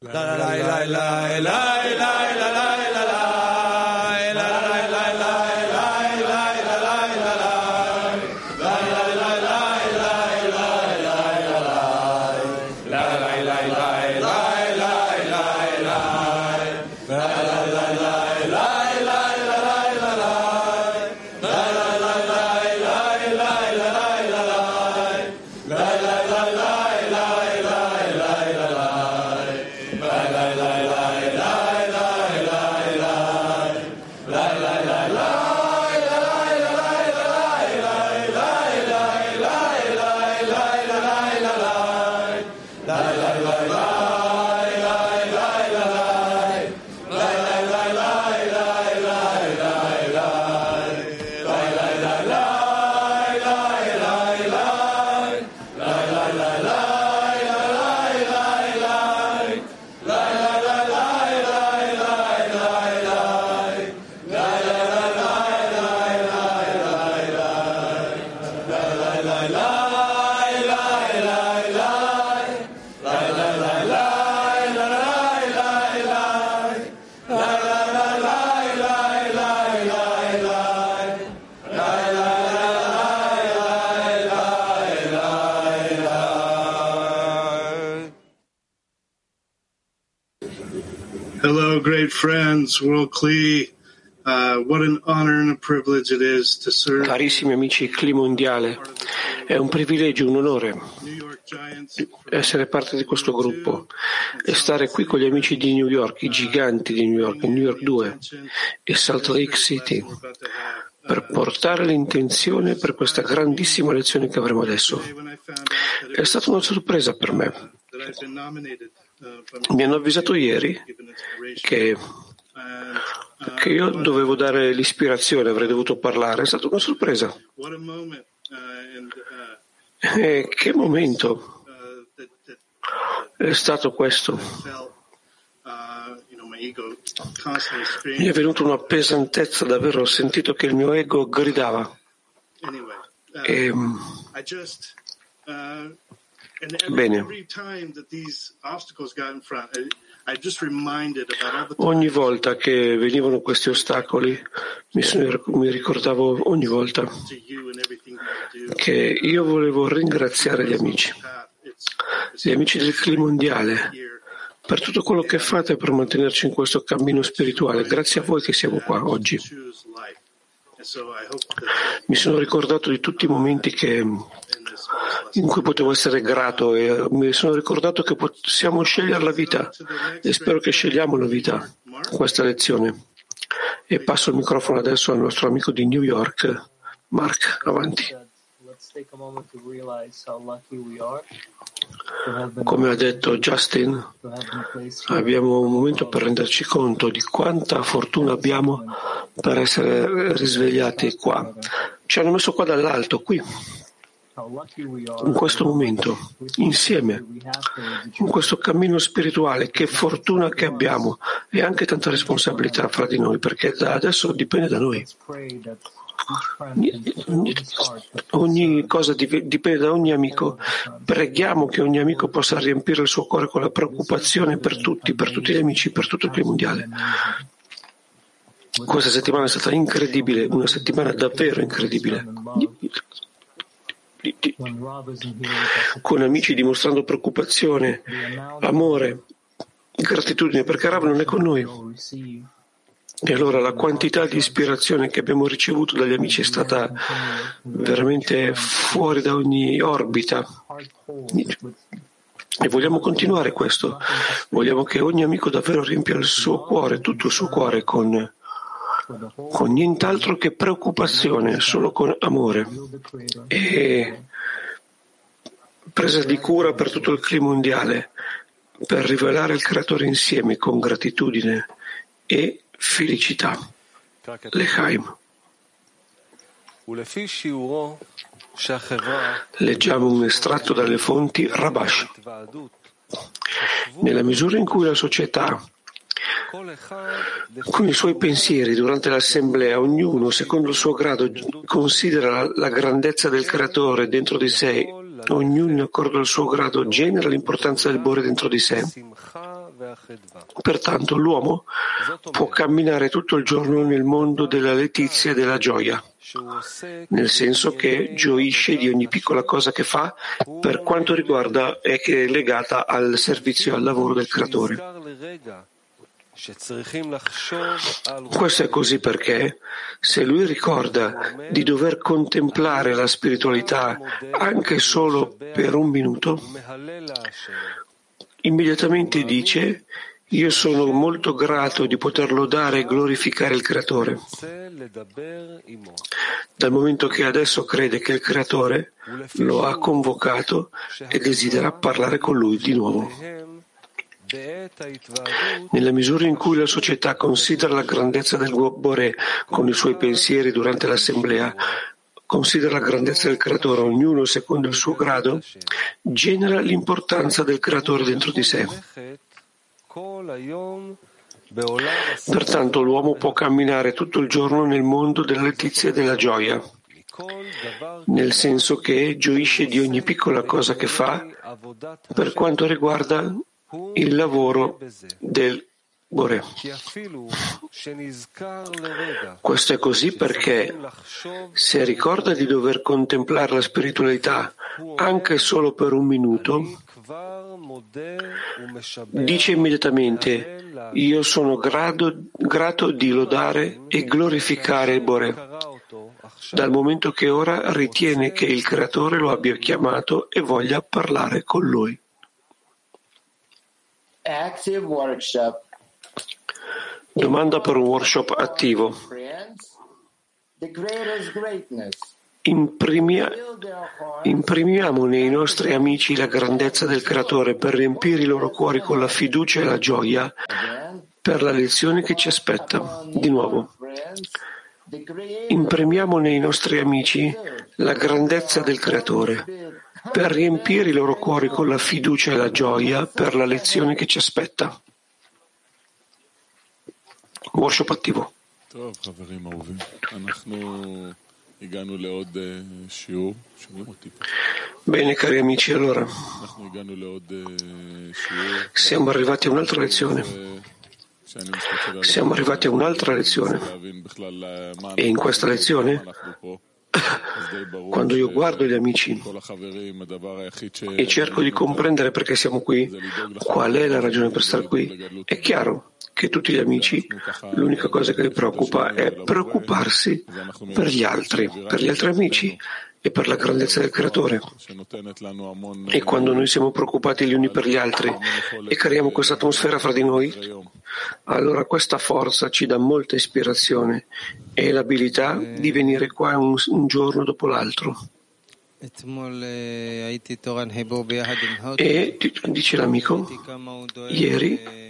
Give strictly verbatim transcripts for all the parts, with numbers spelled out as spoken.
Hello, great friends, World Clee. Uh, what an honor and a privilege it is to serve. Carissimi amici Clee Mondiale, è un privilegio, un onore essere parte di questo gruppo e stare qui con gli amici di New York, i giganti di New York, New York due e Salt Lake City, per portare l'intenzione per questa grandissima lezione che avremo adesso. È stata una sorpresa per me. Mi hanno avvisato ieri che, che io dovevo dare l'ispirazione, avrei dovuto parlare. È stata una sorpresa. E che momento è stato questo? Mi è venuta una pesantezza davvero, ho sentito che il mio ego gridava. E, bene, ogni volta che venivano questi ostacoli mi, sono, mi ricordavo ogni volta che io volevo ringraziare gli amici, gli amici del Clee Mondiale, per tutto quello che fate per mantenerci in questo cammino spirituale. Grazie a voi che siamo qua oggi. Mi sono ricordato di tutti i momenti che, in cui potevo essere grato e mi sono ricordato che possiamo scegliere la vita e spero che scegliamo la vita in questa lezione. E passo il microfono adesso al nostro amico di New York, Mark, avanti. Come ha detto Justin, abbiamo un momento per renderci conto di quanta fortuna abbiamo per essere risvegliati qua. Ci hanno messo qua dall'alto, qui, in questo momento, insieme, in questo cammino spirituale. Che fortuna che abbiamo e anche tanta responsabilità fra di noi, perché da adesso dipende da noi. Ogni cosa dipende da ogni amico. Preghiamo che ogni amico possa riempire il suo cuore con la preoccupazione per tutti, per tutti gli amici, per tutto il Clee Mondiale. Questa settimana è stata incredibile, una settimana davvero incredibile, con amici dimostrando preoccupazione, amore, gratitudine, perché Rav non è con noi. E allora la quantità di ispirazione che abbiamo ricevuto dagli amici è stata veramente fuori da ogni orbita. E vogliamo continuare questo. Vogliamo che ogni amico davvero riempia il suo cuore, tutto il suo cuore, con, con nient'altro che preoccupazione, solo con amore. E presa di cura per tutto il Clee Mondiale, per rivelare il Creatore insieme con gratitudine e felicità. Lechaim. Leggiamo un estratto dalle fonti Rabash. Nella misura in cui la società, con i suoi pensieri durante l'assemblea, ognuno secondo il suo grado considera la grandezza del Creatore dentro di sé, ognuno in accordo al suo grado genera l'importanza del Bore dentro di sé Pertanto l'uomo può camminare tutto il giorno nel mondo della letizia e della gioia, nel senso che gioisce di ogni piccola cosa che fa per quanto riguarda e che è legata al servizio e al lavoro del Creatore. Questo è così perché se lui ricorda di dover contemplare la spiritualità anche solo per un minuto, immediatamente dice: io sono molto grato di poter lodare e glorificare il Creatore, dal momento che adesso crede che il Creatore lo ha convocato e desidera parlare con lui di nuovo. Nella misura in cui la società considera la grandezza del Boré con i suoi pensieri durante l'assemblea, considera la grandezza del Creatore, ognuno secondo il suo grado, genera l'importanza del Creatore dentro di sé. Pertanto l'uomo può camminare tutto il giorno nel mondo della letizia e della gioia, nel senso che gioisce di ogni piccola cosa che fa per quanto riguarda il lavoro del Boré. Questo è così perché se ricorda di dover contemplare la spiritualità anche solo per un minuto, dice immediatamente: io sono grado, grato di lodare e glorificare il Boré, dal momento che ora ritiene che il Creatore lo abbia chiamato e voglia parlare con lui. Active workshop. Domanda per un workshop attivo. Imprimia, imprimiamo nei nostri amici la grandezza del Creatore per riempire i loro cuori con la fiducia e la gioia per la lezione che ci aspetta. Di nuovo. Imprimiamo nei nostri amici la grandezza del Creatore per riempire i loro cuori con la fiducia e la gioia per la lezione che ci aspetta. Workshop attivo. Bene, cari amici, allora siamo arrivati a un'altra lezione. Siamo arrivati a un'altra lezione. E in questa lezione, quando io guardo gli amici e cerco di comprendere perché siamo qui, qual è la ragione per stare qui, è chiaro che tutti gli amici, l'unica cosa che li preoccupa è preoccuparsi per gli altri, per gli altri amici e per la grandezza del Creatore. E quando noi siamo preoccupati gli uni per gli altri e creiamo questa atmosfera fra di noi, allora questa forza ci dà molta ispirazione e l'abilità di venire qua un, un giorno dopo l'altro. E dice l'amico, ieri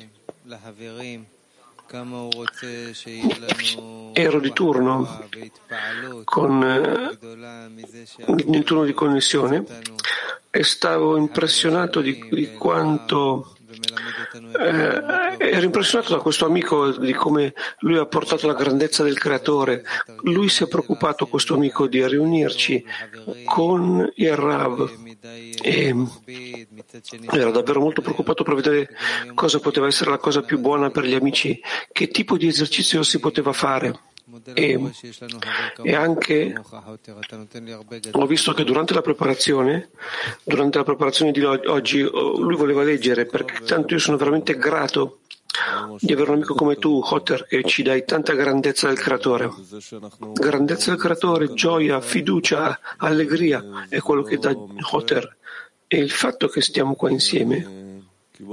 ero di turno con, nel turno di connessione e stavo impressionato di, di quanto eh, ero impressionato da questo amico, di come lui ha portato la grandezza del Creatore. Lui si è preoccupato, questo amico, di riunirci con il Rav e era davvero molto preoccupato per vedere cosa poteva essere la cosa più buona per gli amici, che tipo di esercizio si poteva fare. E, e anche ho visto che durante la preparazione durante la preparazione di oggi lui voleva leggere, perché tanto io sono veramente grato di avere un amico come tu, Hotter, che ci dai tanta grandezza del Creatore. Grandezza del Creatore, gioia, fiducia, allegria è quello che dà Hotter. E il fatto che stiamo qua insieme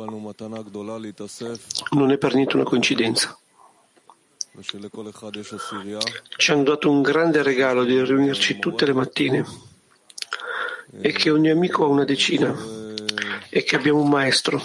non è per niente una coincidenza. Ci hanno dato un grande regalo di riunirci tutte le mattine e che ogni amico ha una decina e che abbiamo un maestro.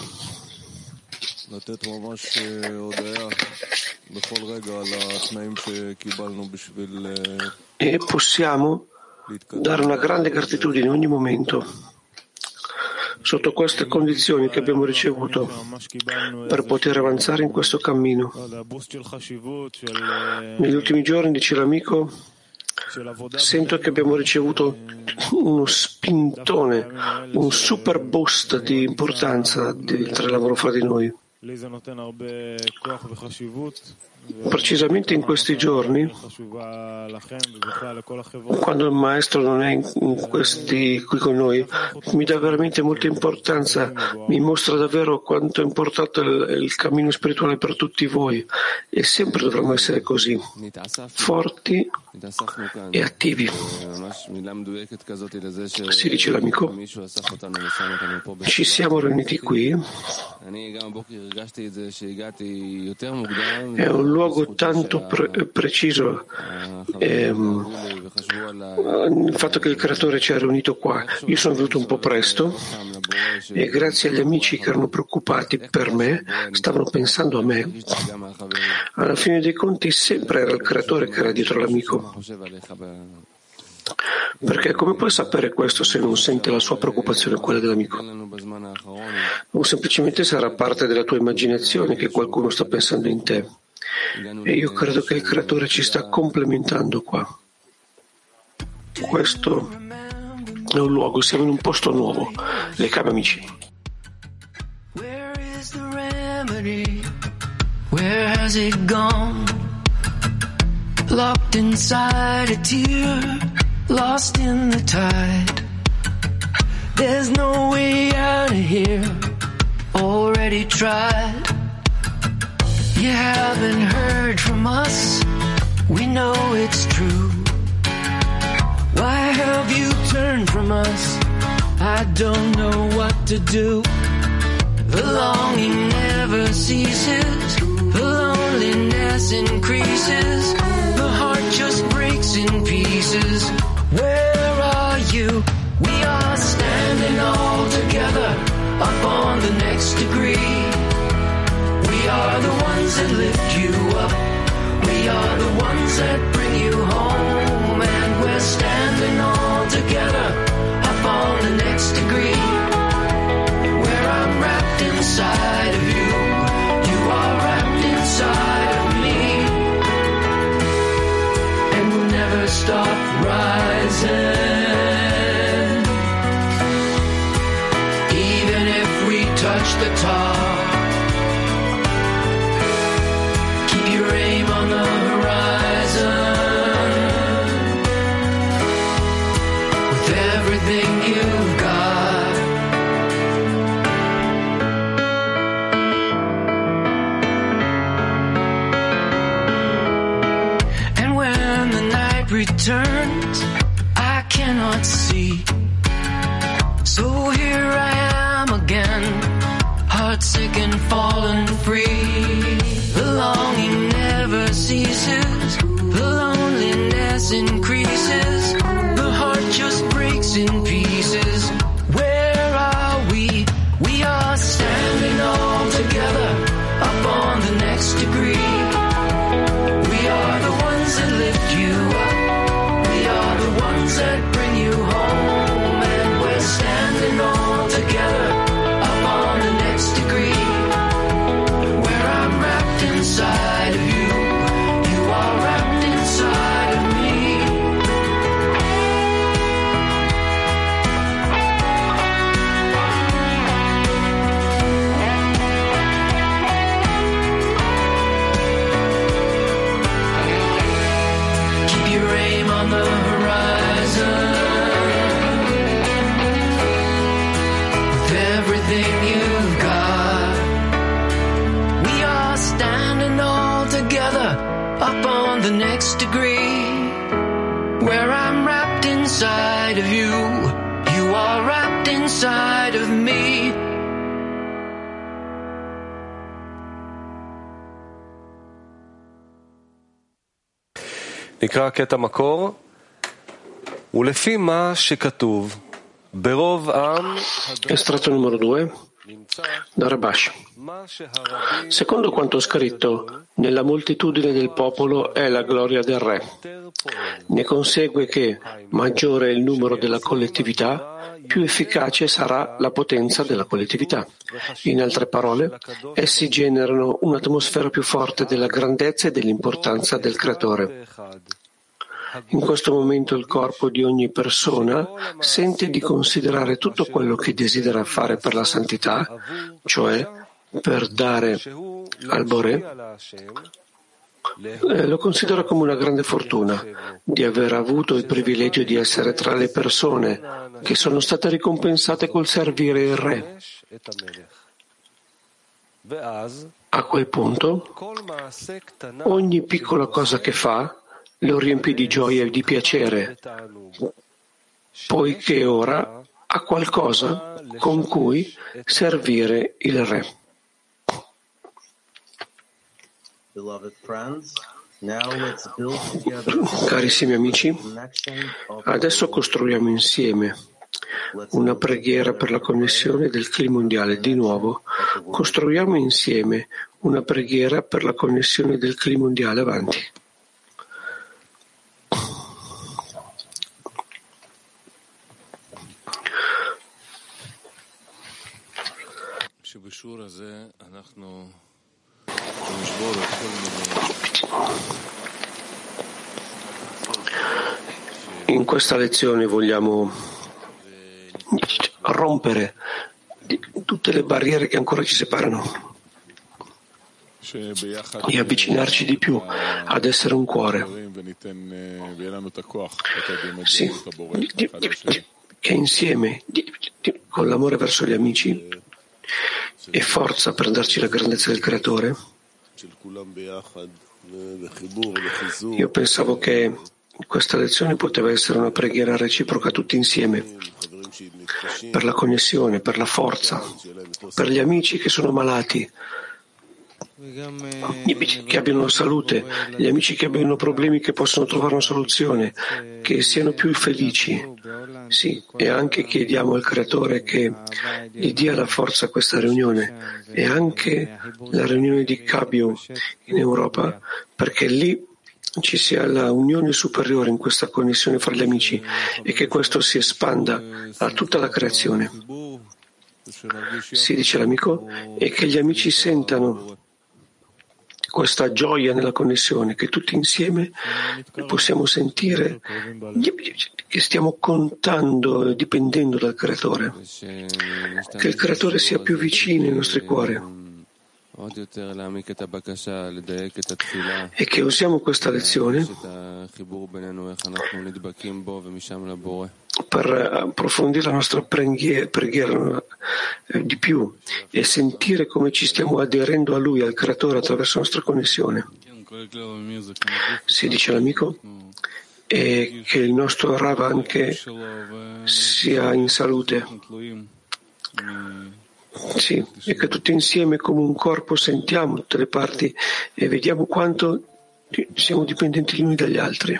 E possiamo dare una grande gratitudine in ogni momento sotto queste condizioni che abbiamo ricevuto per poter avanzare in questo cammino. Negli ultimi giorni, dice l'amico, sento che abbiamo ricevuto uno spintone, un super boost di importanza del lavoro fra di noi. Precisamente in questi giorni, quando il maestro non è in questi, qui con noi, mi dà veramente molta importanza, mi mostra davvero quanto è importante il, il cammino spirituale per tutti voi, e sempre dovremmo essere così, forti e attivi. Si dice l'amico, ci siamo riuniti qui, è un luogo tanto pre- preciso, ehm, il fatto che il creatore ci ha riunito qua. Io sono venuto un po' presto e grazie agli amici che erano preoccupati per me, stavano pensando a me. Alla fine dei conti sempre era il creatore che era dietro l'amico. Perché come puoi sapere questo se non sente la sua preoccupazione, quella dell'amico? O semplicemente sarà parte della tua immaginazione che qualcuno sta pensando in te. E io credo che il creatore ci sta complementando qua. Questo è un luogo, siamo in un posto nuovo. Le cave, amici. Where is the remedy? Where has it gone? Locked inside a tear, lost in the tide. There's no way out of here, already tried. You haven't heard from us, we know it's true. Why have you turned from us? I don't know what to do. The longing never ceases, the loneliness increases, the heart just breaks in pieces. Where are you? We are standing all together up on the next degree. We are the ones that lift you up. We are the ones that bring you home. And we're standing all together up on the next degree. Where I'm wrapped inside of you. You are wrapped inside of me. And we'll never stop rising. Even if we touch the top. On the horizon, with everything you've got. And when the night returns, I cannot see. So here I am again, heartsick and fallen free. The longing never ceases, the loneliness increases, the heart just breaks in pieces. Where are we? We are standing all together up on the next degree. We are the ones that lift you up. We are the ones that bring you home. And we're standing all together up on the next degree. Where I'm wrapped inside of you. You are wrapped inside of me. Keep your aim on the horizon. With everything you've got. We are standing all together up on the next degree. Where I'm wrapped inside of you. You are wrapped inside of me. נקרא קטע מקור, ולפי מה שכתוב, ברוב עם... Estratto numero due, da Rabash. Secondo quanto scritto, nella moltitudine del popolo è la gloria del Re. Ne consegue che, maggiore è il numero della collettività, più efficace sarà la potenza della collettività. In altre parole, essi generano un'atmosfera più forte della grandezza e dell'importanza del Creatore. In questo momento il corpo di ogni persona sente di considerare tutto quello che desidera fare per la santità, cioè per dare al Boré, eh, lo considero come una grande fortuna di aver avuto il privilegio di essere tra le persone che sono state ricompensate col servire il Re. A quel punto, ogni piccola cosa che fa lo riempie di gioia e di piacere, poiché ora ha qualcosa con cui servire il Re. Carissimi amici, adesso costruiamo insieme una preghiera per la connessione del clima mondiale. Di nuovo, costruiamo insieme una preghiera per la connessione del clima mondiale. Avanti. In questa lezione vogliamo rompere tutte le barriere che ancora ci separano e avvicinarci di più ad essere un cuore. Sì, che insieme, con l'amore verso gli amici e forza per darci la grandezza del Creatore. Io pensavo che questa lezione poteva essere una preghiera reciproca tutti insieme, per la connessione, per la forza, per gli amici che sono malati, gli amici che abbiano salute, gli amici che abbiano problemi che possono trovare una soluzione, che siano più felici. Sì, e anche chiediamo al Creatore che gli dia la forza a questa riunione e anche la riunione di Kabio in Europa, perché lì ci sia la unione superiore in questa connessione fra gli amici e che questo si espanda a tutta la creazione. Si dice l'amico, e che gli amici sentano questa gioia nella connessione, che tutti insieme possiamo sentire che stiamo contando e dipendendo dal Creatore, che il Creatore sia più vicino ai nostri cuori. E che usiamo questa lezione per approfondire la nostra preghiera, preghiera di più e sentire come ci stiamo aderendo a Lui, al Creatore, attraverso la nostra connessione. Si dice l'amico, e che il nostro Rav anche sia in salute. Sì, e che tutti insieme come un corpo sentiamo tutte le parti e vediamo quanto siamo dipendenti gli uni dagli altri.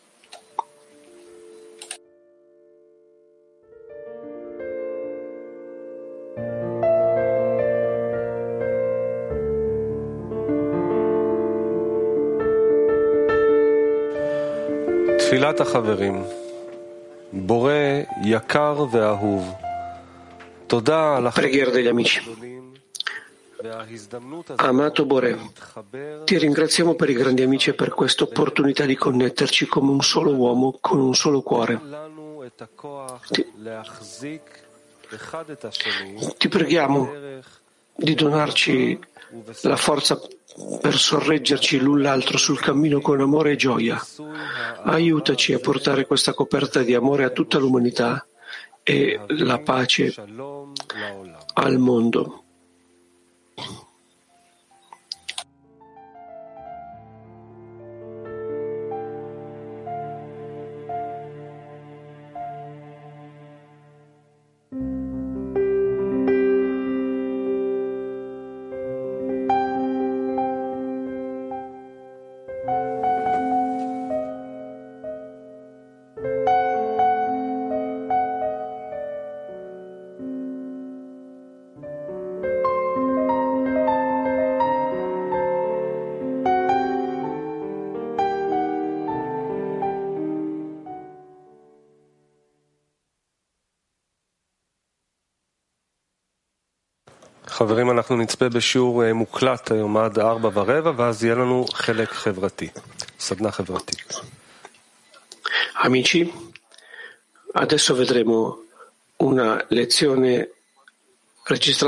תפילת החברים, בורא יקר ואהוב, תודה על Preghiera degli amici. Amato Boré, ti ringraziamo per i grandi amici e per questa opportunità di connetterci come un solo uomo con un solo cuore. Ti, ti preghiamo di donarci la forza per sorreggerci l'un l'altro sul cammino con amore e gioia. Aiutaci a portare questa coperta di amore a tutta l'umanità e la pace al mondo. חברים, אנחנו נצפה בשיעור מוקלט היום עד ארבע ורבע, ואז יהיה לנו חלק חברתי, סדנה חברתית. Amici, adesso vedremo una lezione registrata